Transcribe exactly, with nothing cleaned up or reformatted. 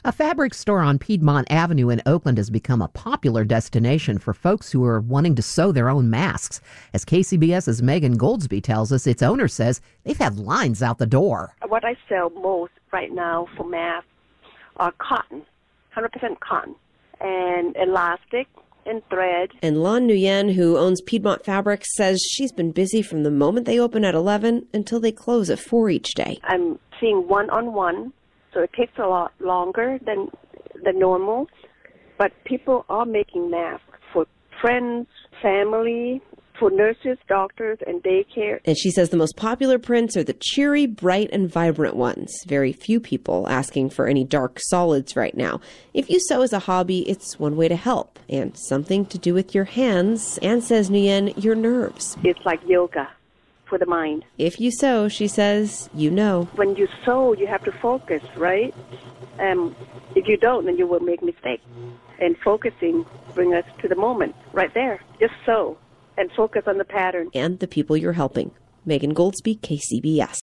A fabric store on Piedmont Avenue in Oakland has become a popular destination for folks who are wanting to sew their own masks. As KCBS's Megan Goldsby tells us, its owner says they've had lines out the door. What I sell most right now for masks are cotton, one hundred percent cotton, and elastic and thread. And Lan Nguyen, who owns Piedmont Fabrics, says she's been busy from the moment they open at eleven until they close at four each day. I'm seeing one-on-one. So it takes a lot longer than the normal, but people are making masks for friends, family, for nurses, doctors, and daycare. And she says the most popular prints are the cheery, bright, and vibrant ones. Very few people asking for any dark solids right now. If you sew as a hobby, it's one way to help, and something to do with your hands, and, says Nguyen, your nerves. It's like yoga for the mind. If you sew, she says, you know. When you sew, you have to focus, right? Um, if you don't, then you will make mistakes. And focusing brings us to the moment, right there. Just sew and focus on the pattern. And the people you're helping. Megan Goldsby, K C B S.